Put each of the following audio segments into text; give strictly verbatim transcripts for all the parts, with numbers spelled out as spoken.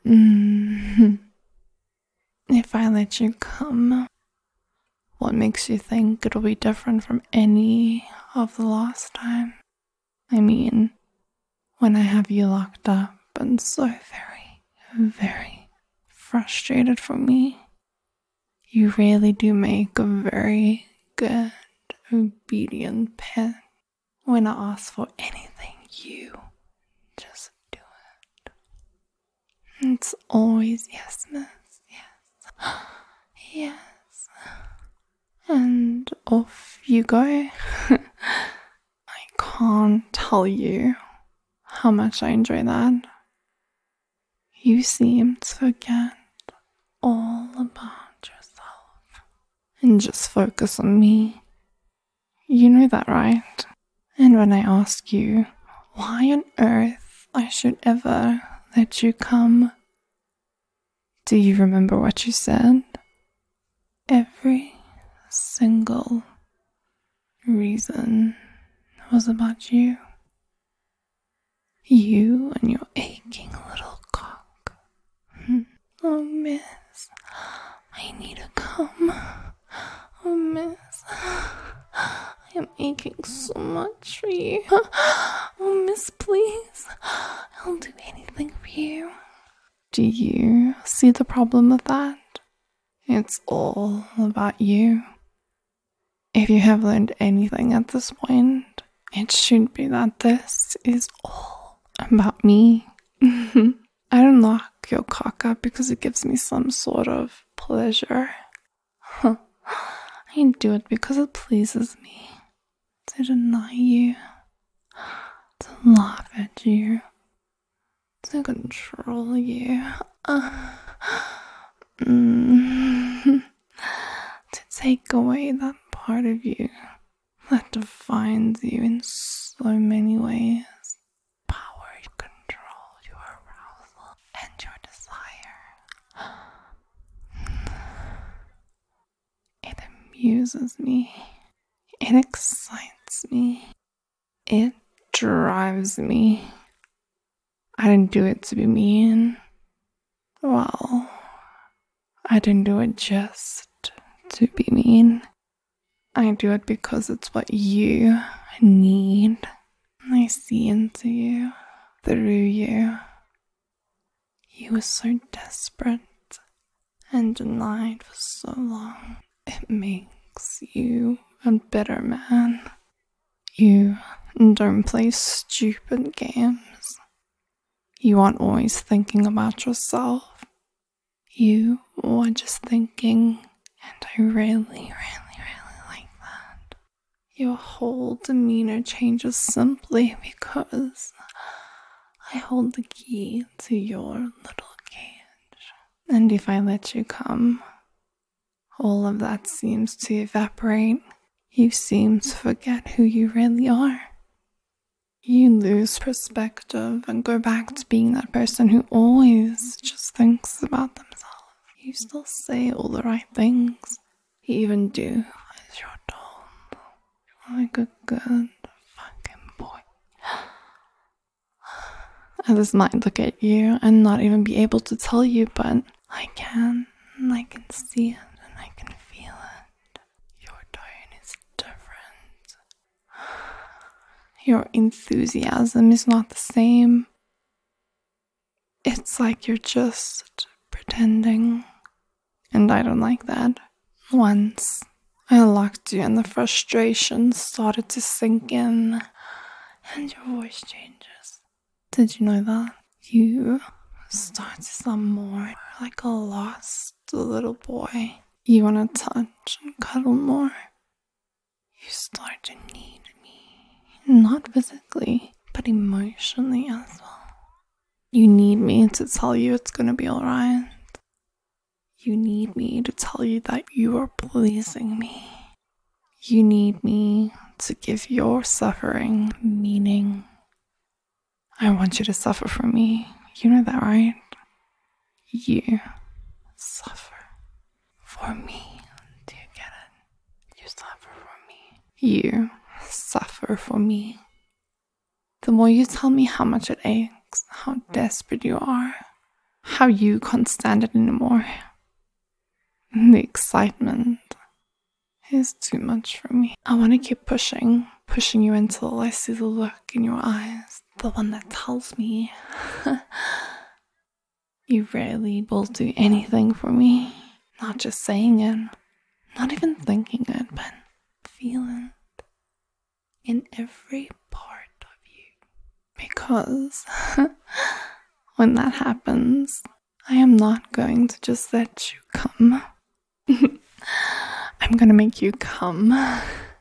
Mm. If I let you come, what makes you think it'll be different from any of the last time? I mean, when I have you locked up and so very, very frustrated for me, you really do make a very good, obedient pet. When I ask for anything, you just do it. It's always yes, miss, yes, yes. And off you go. I can't tell you how much I enjoy that. You seem to forget all about yourself and just focus on me. You know that, right? And when I ask you why on earth I should ever let you come, do you remember what you said? Every single reason was about you. You and your aching little cock. Oh, miss, I need to come. Oh, miss, I am aching so much for you. Oh, miss, please, I'll do anything for you. Do you see the problem with that? It's all about you. If you have learned anything at this point, it should be that this is all about me. I don't lock your cock up because it gives me some sort of pleasure. I do it because it pleases me to deny you, to laugh at you, to control you, uh, mm, to take away that part of you that defines you in so many ways. Power to control your arousal and your desire. It amuses me. It excites me. It drives me. I didn't do it to be mean. Well, I didn't do it just to be mean. I do it because it's what you need. I see into you, through you. You were so desperate and denied for so long. It makes you a better man. You don't play stupid games. You aren't always thinking about yourself. You are just thinking, and I really, really, really like that. Your whole demeanor changes simply because I hold the key to your little cage. And if I let you come, all of that seems to evaporate. You seem to forget who you really are. You lose perspective and go back to being that person who always just thinks about themselves. You still say all the right things. You even do as you're told. Like a good fucking boy. I just might look at you and not even be able to tell you, but I can. And I can see it and I can feel it. Your tone is different. Your enthusiasm is not the same. It's like you're just pretending. And I don't like that. Once I locked you and the frustration started to sink in and your voice changes. Did you know that? You start to sound more like a lost little boy. You want to touch and cuddle more. You start to need me. Not physically, but emotionally as well. You need me to tell you it's gonna be alright. You need me to tell you that you are pleasing me. You need me to give your suffering meaning. I want you to suffer for me. You know that, right? You suffer for me. Do you get it? You suffer for me. You suffer for me. The more you tell me how much it aches, how desperate you are, how you can't stand it anymore. The excitement is too much for me. I want to keep pushing, pushing you until I see the look in your eyes, the one that tells me you rarely will do anything for me. Not just saying it, not even thinking it, but feeling it in every part of you. Because when that happens, I am not going to just let you come. I'm gonna make you come. I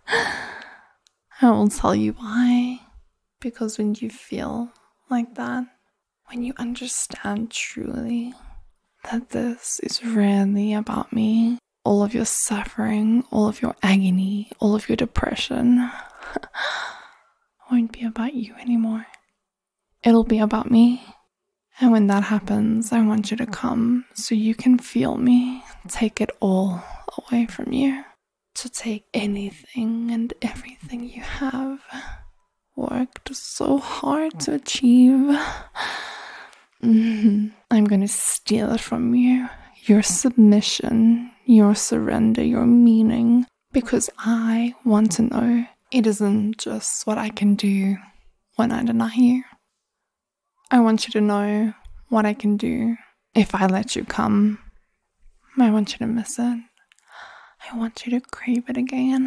will tell you why. Because when you feel like that, when you understand truly that this is really about me, all of your suffering, all of your agony, all of your depression won't be about you anymore. It'll be about me. And when that happens, I want you to come so you can feel me, take it all away from you, to take anything and everything you have worked so hard to achieve. Mm-hmm. I'm going to steal it from you, your submission, your surrender, your meaning, because I want to know it isn't just what I can do when I deny you. I want you to know what I can do if I let you come. I want you to miss it. I want you to crave it again.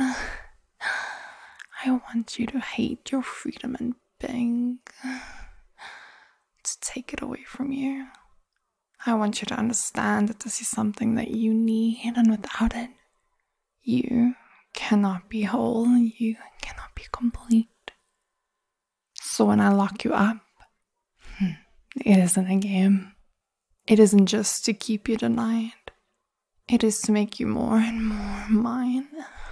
I want you to hate your freedom and beg to take it away from you. I want you to understand that this is something that you need, and without it, you cannot be whole, you cannot be complete. So when I lock you up, it isn't a game. It isn't just to keep you denied. It is to make you more and more mine.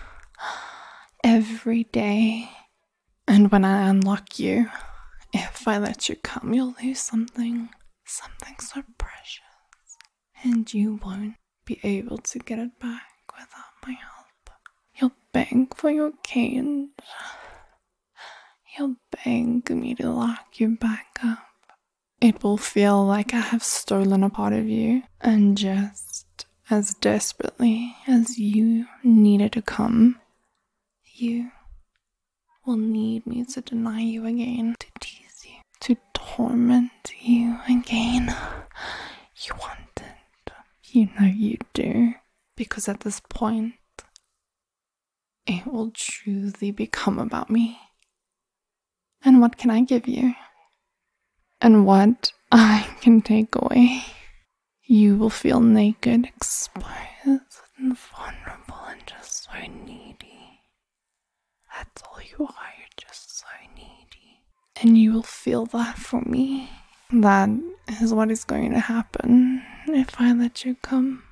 Every day. And when I unlock you, if I let you come, you'll lose something. Something so precious. And you won't be able to get it back without my help. You'll beg for your cage. You'll beg me to lock you back up. It will feel like I have stolen a part of you, and just as desperately as you needed to come, you will need me to deny you again, to tease you, to torment you again. You want it. You know you do. Because at this point, it will truly become about me. And what can I give you? And what I can take away? You will feel naked, exposed, and vulnerable, and just so needy. That's all you are, you're just so needy. And you will feel that for me. That is what is going to happen if I let you come.